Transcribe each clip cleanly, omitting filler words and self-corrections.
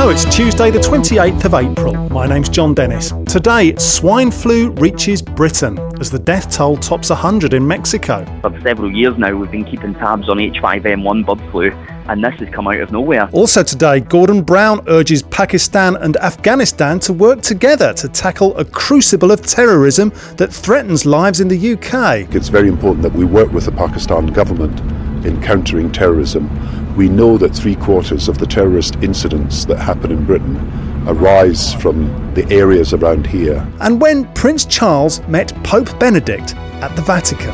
Hello, it's Tuesday the 28th of April. My name's John Dennis. Today, swine flu reaches Britain as the death toll tops 100 in Mexico. For several years now, we've been keeping tabs on H5N1 bird flu, and this has come out of nowhere. Also today, Gordon Brown urges Pakistan and Afghanistan to work together to tackle a crucible of terrorism that threatens lives in the UK. It's very important that we work with the Pakistan government in countering terrorism. We know that 3/4 of the terrorist incidents that happen in Britain arise from the areas around here. And when Prince Charles met Pope Benedict at the Vatican.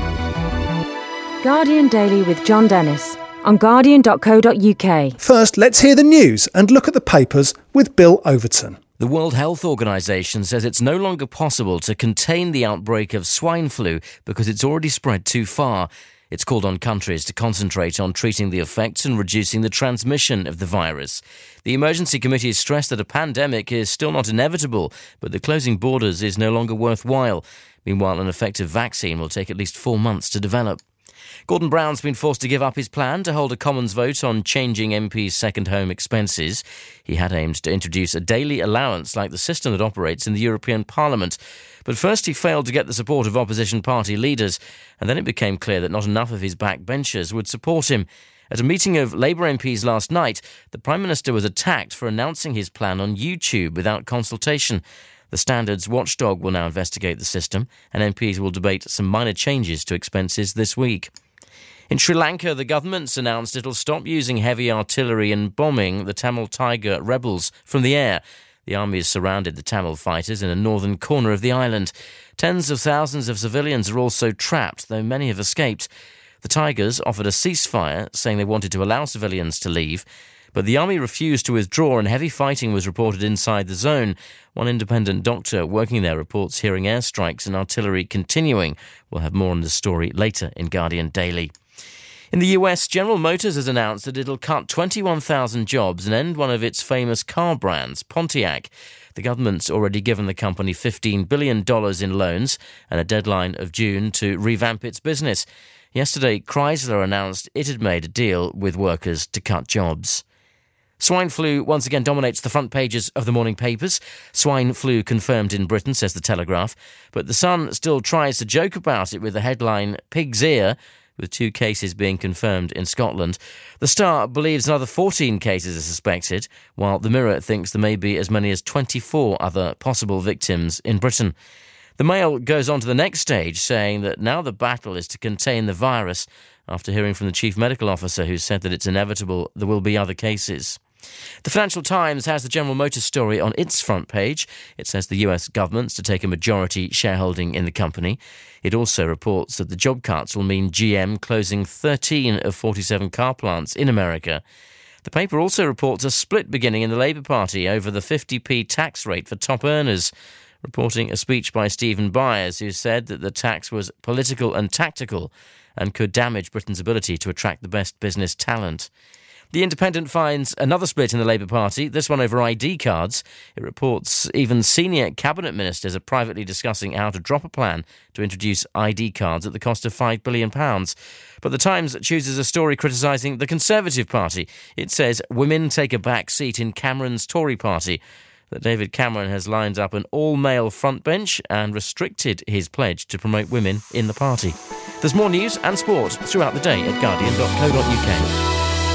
Guardian Daily with John Dennis on guardian.co.uk. First, let's hear the news and look at the papers with Bill Overton. The World Health Organization says it's no longer possible to contain the outbreak of swine flu because it's already spread too far. It's called on countries to concentrate on treating the effects and reducing the transmission of the virus. The emergency committee has stressed that a pandemic is still not inevitable, but that closing borders is no longer worthwhile. Meanwhile, an effective vaccine will take at least 4 months to develop. Gordon Brown's been forced to give up his plan to hold a Commons vote on changing MPs' second home expenses. He had aimed to introduce a daily allowance like the system that operates in the European Parliament. But first he failed to get the support of opposition party leaders, and then it became clear that not enough of his backbenchers would support him. At a meeting of Labour MPs last night, the Prime Minister was attacked for announcing his plan on YouTube without consultation. The Standards watchdog will now investigate the system, and MPs will debate some minor changes to expenses this week. In Sri Lanka, the government's announced it'll stop using heavy artillery and bombing the Tamil Tiger rebels from the air. The army has surrounded the Tamil fighters in a northern corner of the island. Tens of thousands of civilians are also trapped, though many have escaped. The Tigers offered a ceasefire, saying they wanted to allow civilians to leave, but the army refused to withdraw and heavy fighting was reported inside the zone. One independent doctor working there reports hearing airstrikes and artillery continuing. We'll have more on the story later in Guardian Daily. In the US, General Motors has announced that it'll cut 21,000 jobs and end one of its famous car brands, Pontiac. The government's already given the company $15 billion in loans and a deadline of June to revamp its business. Yesterday, Chrysler announced it had made a deal with workers to cut jobs. Swine flu once again dominates the front pages of the morning papers. Swine flu confirmed in Britain, says the Telegraph. But the Sun still tries to joke about it with the headline, Pig's Ear, with 2 cases being confirmed in Scotland. The Star believes another 14 cases are suspected, while the Mirror thinks there may be as many as 24 other possible victims in Britain. The Mail goes on to the next stage, saying that now the battle is to contain the virus, after hearing from the Chief Medical Officer who said that it's inevitable there will be other cases. The Financial Times has the General Motors story on its front page. It says the US government's to take a majority shareholding in the company. It also reports that the job cuts will mean GM closing 13 of 47 car plants in America. The paper also reports a split beginning in the Labour Party over the 50p tax rate for top earners, reporting a speech by Stephen Byers, who said that the tax was political and tactical and could damage Britain's ability to attract the best business talent. The Independent finds another split in the Labour Party, this one over ID cards. It reports even senior cabinet ministers are privately discussing how to drop a plan to introduce ID cards at the cost of £5 billion. But the Times chooses a story criticising the Conservative Party. It says women take a back seat in Cameron's Tory party, that David Cameron has lined up an all-male frontbench and restricted his pledge to promote women in the party. There's more news and sport throughout the day at guardian.co.uk.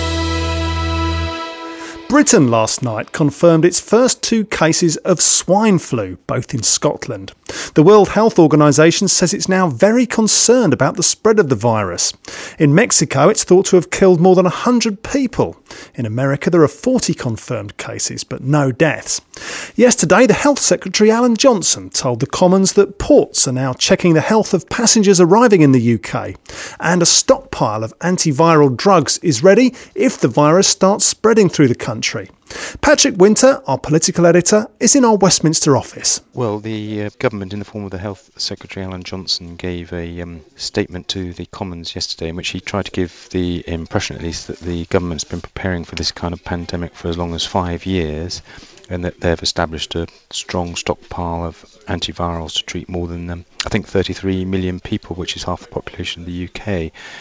Britain last night confirmed its first 2 cases of swine flu, both in Scotland. The World Health Organization says it's now very concerned about the spread of the virus. In Mexico, it's thought to have killed more than 100 people. In America, there are 40 confirmed cases, but no deaths. Yesterday, the Health Secretary Alan Johnson told the Commons that ports are now checking the health of passengers arriving in the UK, and a stockpile of antiviral drugs is ready if the virus starts spreading through the country. Patrick Winter, our political editor, is in our Westminster office. Well, the government, in the form of the Health Secretary Alan Johnson, gave a statement to the Commons yesterday in which he tried to give the impression, at least, that the government's been preparing for this kind of pandemic for as long as 5 years, and that they've established a strong stockpile of antivirals to treat more than, I think, 33 million people, which is half the population of the UK.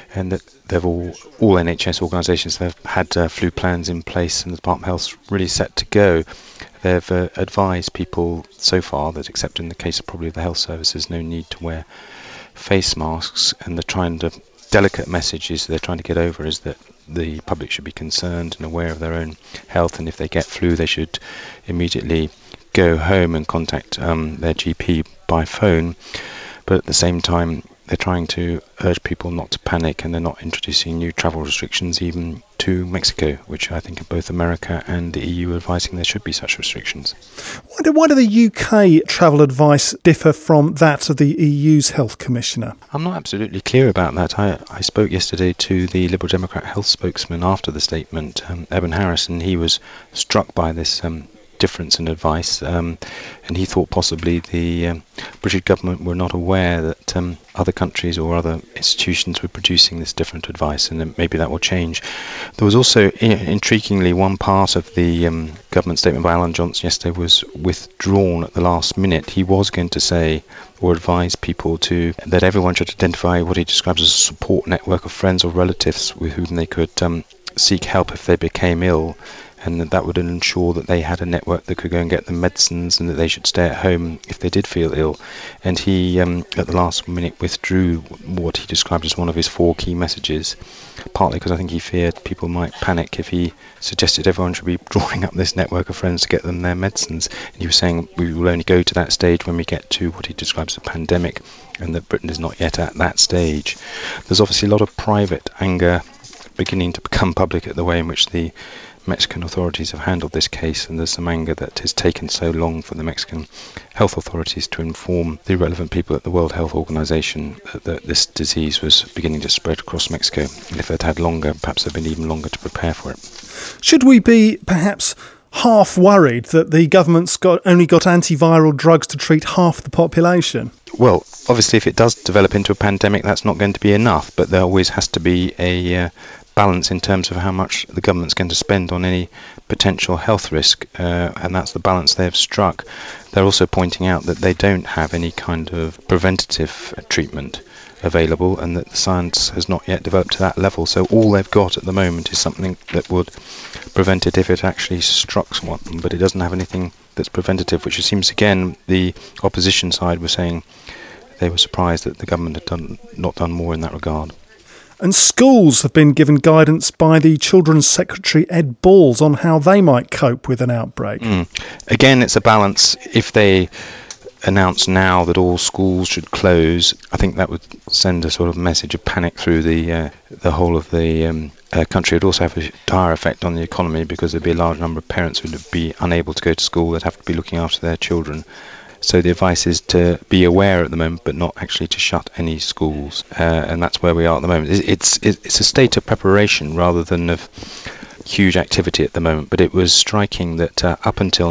and that they've all NHS organisations have had flu plans in place, and the Department of Health's really set to go. They've advised people so far that, except in the case of probably the health services, no need to wear face masks, and the delicate messages they're trying to get over is that the public should be concerned and aware of their own health, and if they get flu they should immediately go home and contact their GP by phone. But at the same time they're trying to urge people not to panic, and they're not introducing new travel restrictions even to Mexico, which I think both America and the EU are advising there should be such restrictions. Why do the UK travel advice differ from that of the EU's health commissioner? I'm not absolutely clear about that. I spoke yesterday to the Liberal Democrat health spokesman after the statement, Eben Harris, and he was struck by this difference in advice, and he thought possibly the British government were not aware that other countries or other institutions were producing this different advice, and then maybe that will change. There was also, intriguingly, one part of the government statement by Alan Johnson yesterday was withdrawn at the last minute. He was going to say or advise people that everyone should identify what he describes as a support network of friends or relatives with whom they could seek help if they became ill, and that would ensure that they had a network that could go and get them medicines, and that they should stay at home if they did feel ill. And he, at the last minute, withdrew what he described as one of his 4 key messages, partly because I think he feared people might panic if he suggested everyone should be drawing up this network of friends to get them their medicines. And he was saying we will only go to that stage when we get to what he describes as a pandemic, and that Britain is not yet at that stage. There's obviously a lot of private anger beginning to become public at the way in which the Mexican authorities have handled this case, and there's some anger that has taken so long for the Mexican health authorities to inform the relevant people at the World Health Organization that this disease was beginning to spread across Mexico. And if they'd had longer, perhaps they'd been even longer to prepare for it. Should we be perhaps half worried that the government's only got antiviral drugs to treat half the population? Well, obviously if it does develop into a pandemic, that's not going to be enough, but there always has to be a balance in terms of how much the government's going to spend on any potential health risk, and that's the balance they have struck. They're also pointing out that they don't have any kind of preventative treatment available, and that the science has not yet developed to that level. So all they've got at the moment is something that would prevent it if it actually struck one, but it doesn't have anything that's preventative, which it seems, again, the opposition side were saying they were surprised that the government had not done more in that regard. And schools have been given guidance by the Children's Secretary Ed Balls on how they might cope with an outbreak. Again, it's a balance. If they announce now that all schools should close, I think that would send a sort of message of panic through the whole of the country. It would also have a dire effect on the economy, because there'd be a large number of parents who would be unable to go to school. They'd have to be looking after their children. So the advice is to be aware at the moment, but not actually to shut any schools, and that's where we are at the moment. It's a state of preparation rather than of huge activity at the moment, but it was striking that up until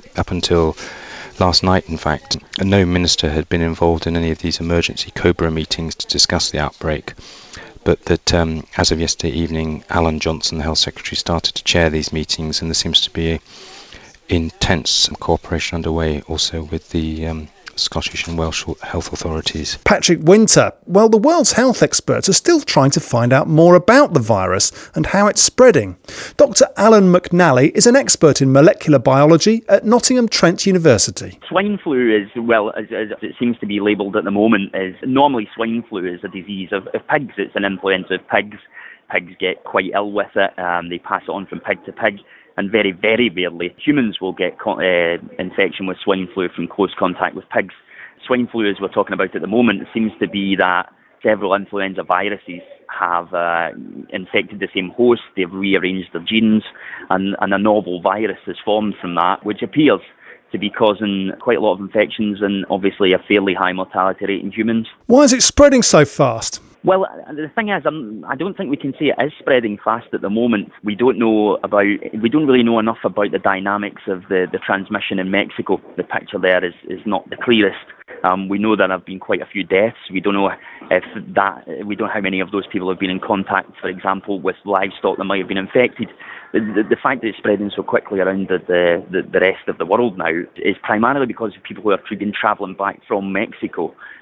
last night, in fact, no minister had been involved in any of these emergency COBRA meetings to discuss the outbreak, but that as of yesterday evening, Alan Johnson, the Health Secretary, started to chair these meetings, and there seems to be intense cooperation underway also with the Scottish and Welsh health authorities. Patrick Winter, well, the world's health experts are still trying to find out more about the virus and how it's spreading. Dr Alan McNally is an expert in molecular biology at Nottingham Trent University. Swine flu is, well, as it seems to be labelled at the moment, is normally swine flu is a disease of pigs. It's an influenza of pigs. Pigs get quite ill with it. They pass it on from pig to pig. And very, very rarely humans will get infection with swine flu from close contact with pigs. Swine flu, as we're talking about at the moment, seems to be that several influenza viruses have infected the same host. They've rearranged their genes, and a novel virus has formed from that, which appears to be causing quite a lot of infections and obviously a fairly high mortality rate in humans. Why is it spreading so fast? Well, the thing is, I don't think we can say it is spreading fast at the moment. We don't really know enough about the dynamics of the transmission in Mexico. The picture there is not the clearest. We know there have been quite a few deaths. We don't know how many of those people have been in contact, for example, with livestock that might have been infected. The fact that it's spreading so quickly around the rest of the world now is primarily because of people who have been travelling back from Mexico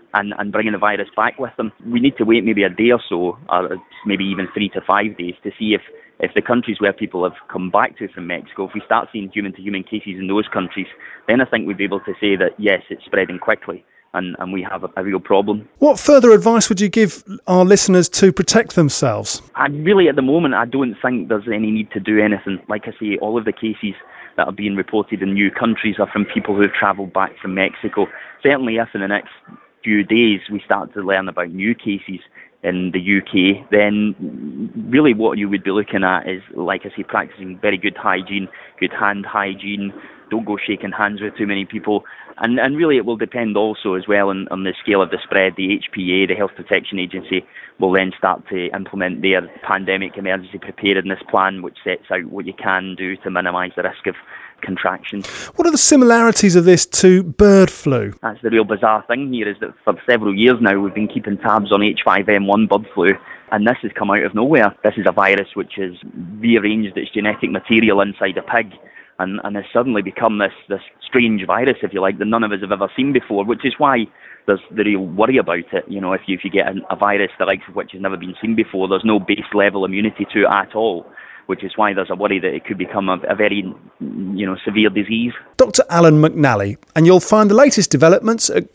and bringing the virus back with them. We need to wait maybe a day or so, or maybe even 3 to 5 days, to see if the countries where people have come back to from Mexico, if we start seeing human-to-human cases in those countries, then I think we'd be able to say that, yes, it's spreading quickly and we have a real problem. What further advice would you give our listeners to protect themselves? At the moment, I don't think there's any need to do anything. Like I say, all of the cases that are being reported in new countries are from people who have travelled back from Mexico. Certainly if in the next few days we start to learn about new cases in the UK, then really what you would be looking at is, like I say, practicing very good hygiene, good hand hygiene. Don't go shaking hands with too many people. And really it will depend also as well on the scale of the spread. The HPA, the Health Protection Agency, will then start to implement their pandemic emergency preparedness plan, which sets out what you can do to minimise the risk of contraction. What are the similarities of this to bird flu? That's the real bizarre thing here, is that for several years now we've been keeping tabs on H5N1 bird flu, and this has come out of nowhere. This is a virus which has rearranged its genetic material inside a pig and has suddenly become this strange virus, if you like, that none of us have ever seen before, which is why there's the real worry about it. You know, if you get a virus the likes of which has never been seen before, there's no base level immunity to it at all, which is why there's a worry that it could become a very, severe disease. Dr. Alan McNally, and you'll find the latest developments at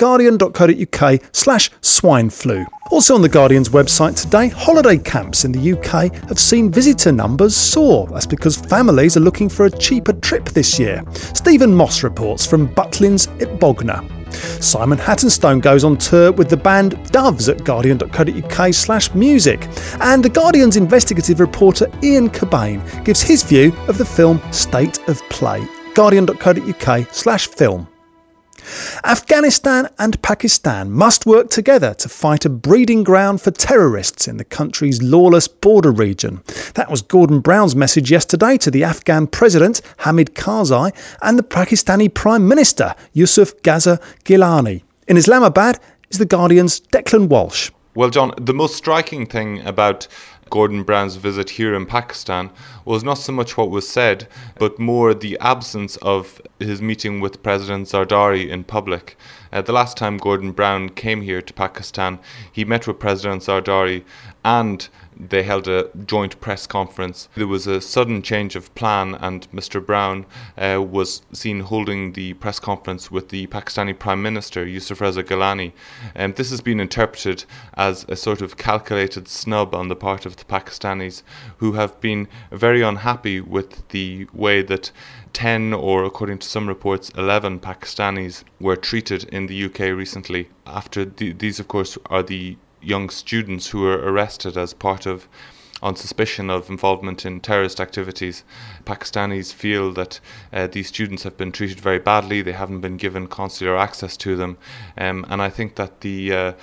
guardian.co.uk/swine flu. Also on the Guardian's website today, holiday camps in the UK have seen visitor numbers soar. That's because families are looking for a cheaper trip this year. Stephen Moss reports from Butlins at Bognor. Simon Hattenstone goes on tour with the band Doves at guardian.co.uk/music. And the Guardian's investigative reporter Ian Cobain gives his view of the film State of Play. guardian.co.uk/film. Afghanistan and Pakistan must work together to fight a breeding ground for terrorists in the country's lawless border region. That was Gordon Brown's message yesterday to the Afghan President Hamid Karzai and the Pakistani Prime Minister Yusuf Gaza Gilani. In Islamabad is the Guardian's Declan Walsh. Well, John, the most striking thing about Gordon Brown's visit here in Pakistan was not so much what was said, but more the absence of his meeting with President Zardari in public. The last time Gordon Brown came here to Pakistan, he met with President Zardari and they held a joint press conference. There was a sudden change of plan and Mr. Brown was seen holding the press conference with the Pakistani Prime Minister, Yusuf Reza Gilani. This has been interpreted as a sort of calculated snub on the part of the Pakistanis, who have been very unhappy with the way that 10, or according to some reports 11 Pakistanis were treated in the UK recently. After these of course are the young students who were arrested as part of, on suspicion of involvement in terrorist activities. Pakistanis feel that these students have been treated very badly. They haven't been given consular access to them, and I think that the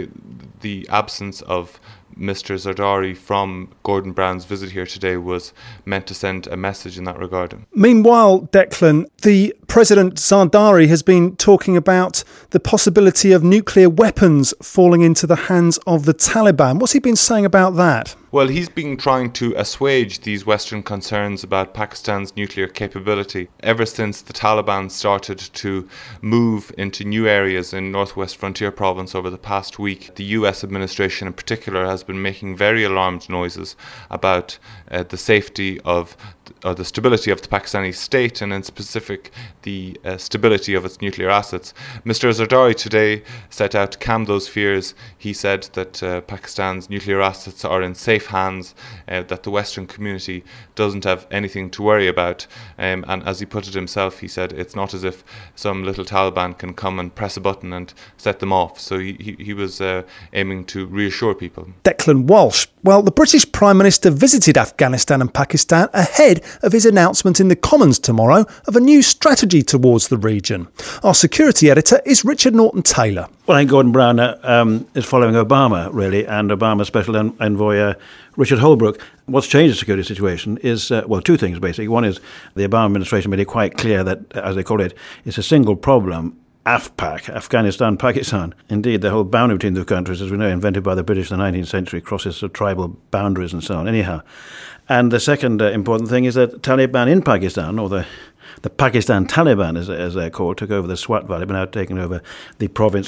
absence of Mr. Zardari from Gordon Brown's visit here today was meant to send a message in that regard. Meanwhile, Declan, the President Zardari has been talking about the possibility of nuclear weapons falling into the hands of the Taliban. What's he been saying about that? Well, he's been trying to assuage these Western concerns about Pakistan's nuclear capability. Ever since the Taliban started to move into new areas in Northwest Frontier Province over the past week, the US administration in particular has been making very alarmed noises about the safety of or the stability of the Pakistani state, and in specific the stability of its nuclear assets. Mr. Zardari today set out to calm those fears. He said that Pakistan's nuclear assets are in safe hands, that the Western community doesn't have anything to worry about, and as he put it himself, he said it's not as if some little Taliban can come and press a button and set them off. So he was aiming to reassure people. Declan Walsh. Well, the British Prime Minister visited Afghanistan and Pakistan ahead of his announcement in the Commons tomorrow of a new strategy towards the region. Our security editor is Richard Norton-Taylor. Well, I think Gordon Brown is following Obama, really, and Obama's special envoy, Richard Holbrooke. What's changed the security situation is, two things, basically. One is the Obama administration made it quite clear that, as they call it, it's a single problem, AFPAC, Afghanistan, Pakistan. Indeed, the whole boundary between the countries, as we know, invented by the British in the 19th century, crosses the tribal boundaries and so on. Anyhow, and the second important thing is that Taliban in Pakistan, or the Pakistan Taliban, as they're called, took over the Swat Valley, but now taken over the province or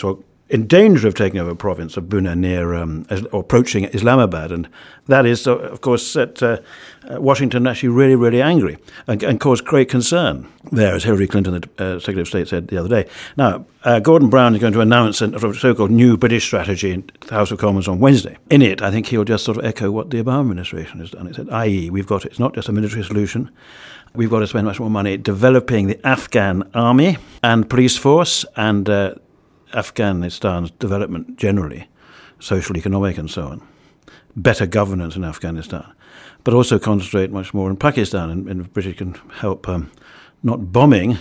in danger of taking over a province of Buna near or approaching Islamabad, and that is, of course, set Washington actually really, really angry and caused great concern there, as Hillary Clinton, the Secretary of State, said the other day. Now, Gordon Brown is going to announce a so-called new British strategy in the House of Commons on Wednesday. In it, I think he'll just sort of echo what the Obama administration has done. It said, i.e., it's not just a military solution. We've got to spend much more money developing the Afghan army and police force and Afghanistan's development generally, social, economic and so on. Better governance in Afghanistan. But also concentrate much more in Pakistan, and the British can help not bombing,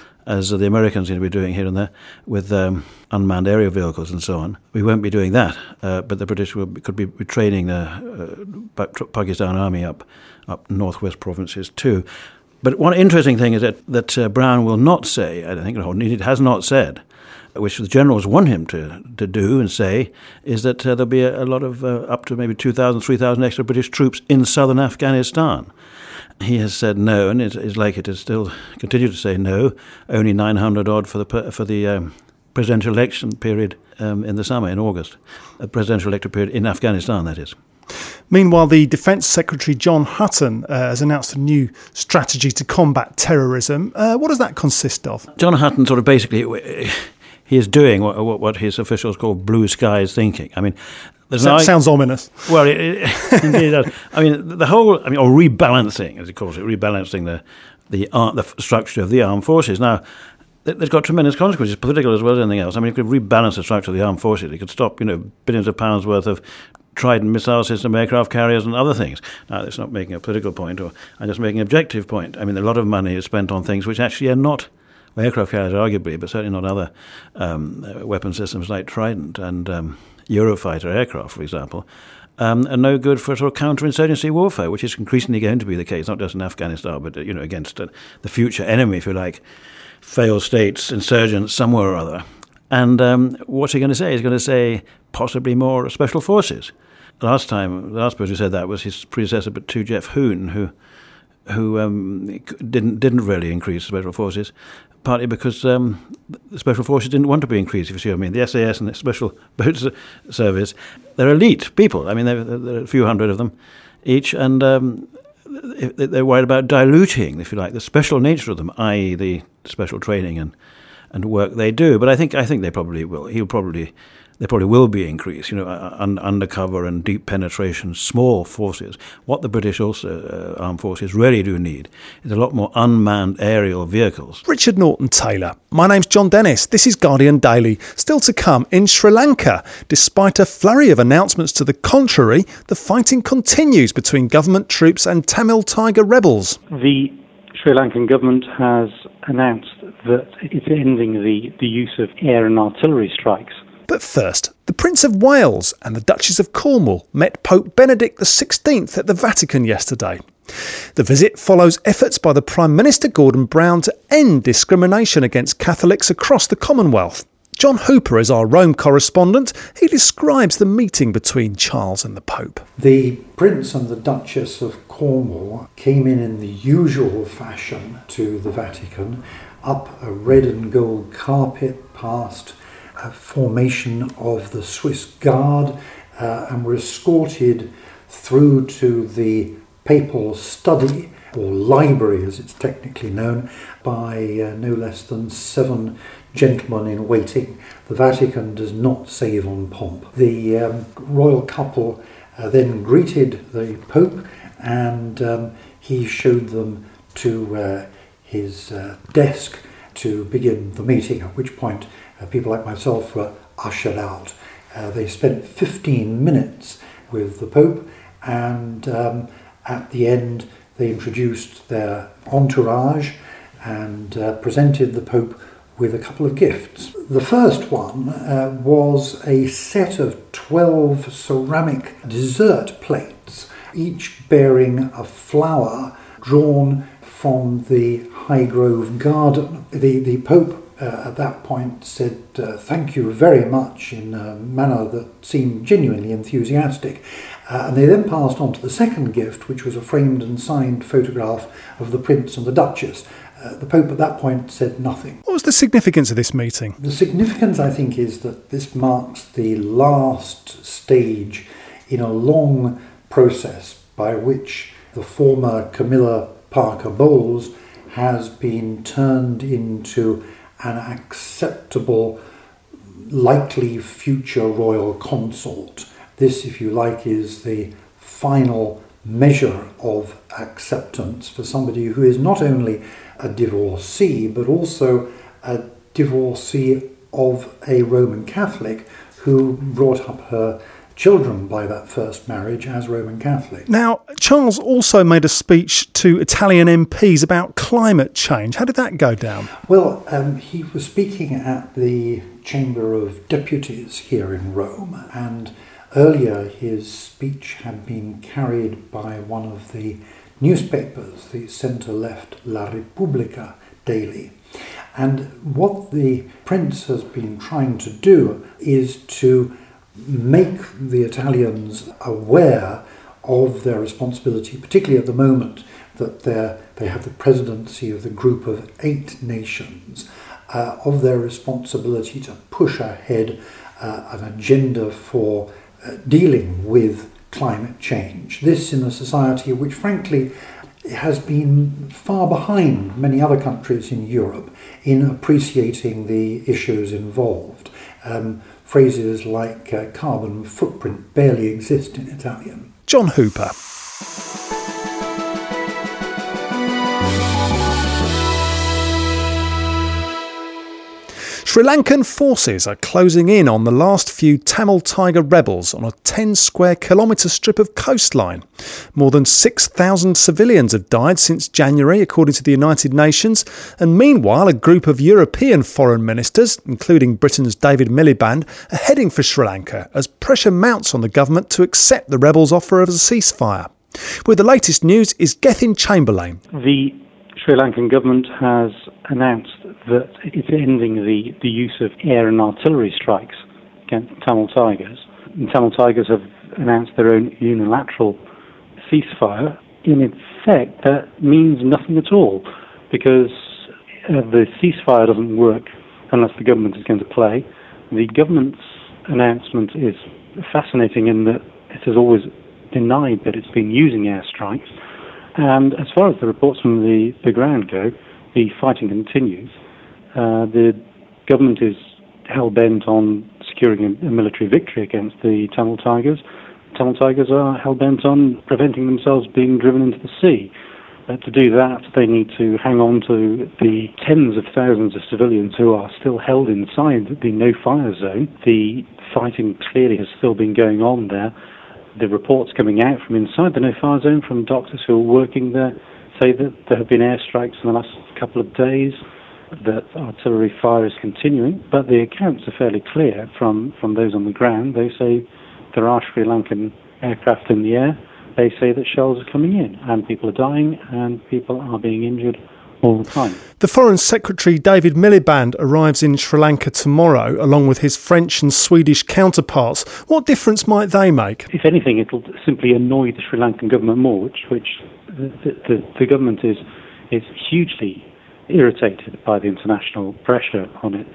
as the Americans seem to be doing here and there, with unmanned aerial vehicles and so on. We won't be doing that, but the British could be training the Pakistan army up northwest provinces too. But one interesting thing is that Brown will not say, I think, or indeed has not said, which the generals want him to do and say, is that there'll be a lot of up to maybe 2,000, 3,000 extra British troops in southern Afghanistan. He has said no, and is likely to still continue to say no. Only 900 odd for the presidential election period in the summer, in August. A presidential election period in Afghanistan, that is. Meanwhile, the Defence Secretary John Hutton has announced a new strategy to combat terrorism. What does that consist of? John Hutton sort of basically... He is doing what his officials call blue skies thinking. I mean, sounds ominous. Well, it indeed does. I mean, or rebalancing, as he calls it, rebalancing the structure of the armed forces. Now, there's got tremendous consequences, political as well as anything else. I mean, it could rebalance the structure of the armed forces. It could stop, billions of pounds worth of Trident missile system, aircraft carriers, and other things. Now, it's not making a political point, I'm just making an objective point. I mean, a lot of money is spent on things which actually are not aircraft carriers, arguably, but certainly not other weapon systems like Trident and Eurofighter aircraft, for example, are no good for sort of counterinsurgency warfare, which is increasingly going to be the case, not just in Afghanistan, but against the future enemy, if you like, failed states, insurgents, somewhere or other. And what's he going to say? He's going to say possibly more special forces. The last person who said that was his predecessor, but Jeff Hoon, who didn't really increase special forces, partly because the special forces didn't want to be increased, if you see what I mean. The SAS and the Special Boat Service, they're elite people. I mean, there are a few hundred of them each, and they're worried about diluting, if you like, the special nature of them, i.e. the special training and work they do. But I think they probably will. They probably will be increased, undercover and deep penetration, small forces. What the British armed forces really do need is a lot more unmanned aerial vehicles. Richard Norton-Taylor. My name's John Dennis. This is Guardian Daily. Still to come, in Sri Lanka, despite a flurry of announcements to the contrary, the fighting continues between government troops and Tamil Tiger rebels. The Sri Lankan government has announced that it's ending the use of air and artillery strikes. But first, the Prince of Wales and the Duchess of Cornwall met Pope Benedict XVI at the Vatican yesterday. The visit follows efforts by the Prime Minister Gordon Brown to end discrimination against Catholics across the Commonwealth. John Hooper is our Rome correspondent. He describes the meeting between Charles and the Pope. The Prince and the Duchess of Cornwall came in the usual fashion to the Vatican, up a red and gold carpet, past a formation of the Swiss Guard, and were escorted through to the papal study, or library as it's technically known, by no less than 7 gentlemen in waiting. The Vatican does not save on pomp. The royal couple then greeted the Pope, and he showed them to his desk to begin the meeting, at which point people like myself were ushered out. They spent 15 minutes with the Pope, and at the end they introduced their entourage and presented the Pope with a couple of gifts. The first one was a set of 12 ceramic dessert plates, each bearing a flower drawn from the Highgrove garden. The Pope at that point said thank you very much in a manner that seemed genuinely enthusiastic. And they then passed on to the second gift, which was a framed and signed photograph of the Prince and the Duchess. The Pope at that point said nothing. What was the significance of this meeting? The significance, I think, is that this marks the last stage in a long process by which the former Camilla Parker Bowles has been turned into an acceptable, likely future royal consort. This, if you like, is the final measure of acceptance for somebody who is not only a divorcee, but also a divorcee of a Roman Catholic who brought up her children by that first marriage as Roman Catholic. Now, Charles also made a speech to Italian MPs about climate change. How did that go down? Well, he was speaking at the Chamber of Deputies here in Rome, and earlier his speech had been carried by one of the newspapers, the centre-left La Repubblica daily. And what the Prince has been trying to do is to make the Italians aware of their responsibility, particularly at the moment that they have the presidency of the group of 8 nations, of their responsibility to push ahead an agenda for dealing with climate change. This in a society which, frankly, has been far behind many other countries in Europe in appreciating the issues involved. Phrases like carbon footprint barely exist in Italian. John Hooper. Sri Lankan forces are closing in on the last few Tamil Tiger rebels on a 10 square kilometre strip of coastline. More than 6,000 civilians have died since January, according to the United Nations, and meanwhile a group of European foreign ministers, including Britain's David Miliband, are heading for Sri Lanka as pressure mounts on the government to accept the rebels' offer of a ceasefire. With the latest news is Gethin Chamberlain. The Sri Lankan government has announced that it's ending the use of air and artillery strikes against Tamil Tigers. And Tamil Tigers have announced their own unilateral ceasefire. In effect, that means nothing at all, because the ceasefire doesn't work unless the government is going to play. The government's announcement is fascinating in that it has always denied that it's been using airstrikes. And as far as the reports from the ground go, the fighting continues. The government is hell-bent on securing a military victory against the Tamil Tigers. The Tamil Tigers are hell-bent on preventing themselves being driven into the sea. To do that, they need to hang on to the tens of thousands of civilians who are still held inside the no-fire zone. The fighting clearly has still been going on there. The reports coming out from inside the no-fire zone from doctors who are working there say that there have been airstrikes in the last couple of days, that artillery fire is continuing, but the accounts are fairly clear from those on the ground. They say there are Sri Lankan aircraft in the air. They say that shells are coming in, and people are dying, and people are being injured all the time. The Foreign Secretary David Miliband arrives in Sri Lanka tomorrow, along with his French and Swedish counterparts. What difference might they make? If anything, it'll simply annoy the Sri Lankan government more, which the government is hugely irritated by the international pressure on it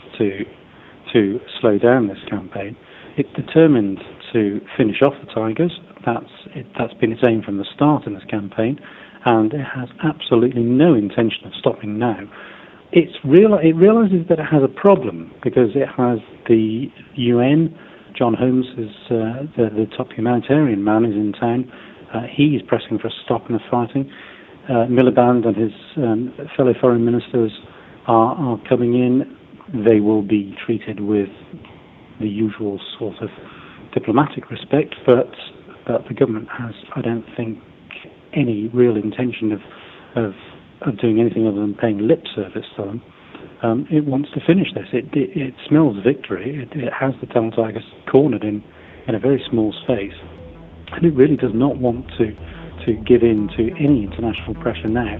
to slow down this campaign. It's determined to finish off the Tigers. That's been its aim from the start in this campaign, and it has absolutely no intention of stopping now. It realises that it has a problem because it has the UN. John Holmes is the top humanitarian man, is in town. He is pressing for a stop in the fighting. Miliband and his fellow foreign ministers are coming in. They will be treated with the usual sort of diplomatic respect, but the government has, I don't think, any real intention of doing anything other than paying lip service to them. It wants to finish this. It smells victory. It has the Tamil Tigers cornered in a very small space, and it really does not want to give in to any international pressure now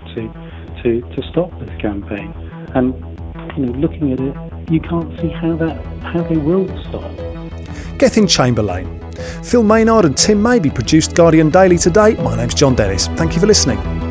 to stop this campaign. And looking at it, you can't see how they will stop. Gethin Chamberlain. Phil Maynard and Tim Mabey produced Guardian Daily today. My name's John Dennis. Thank you for listening.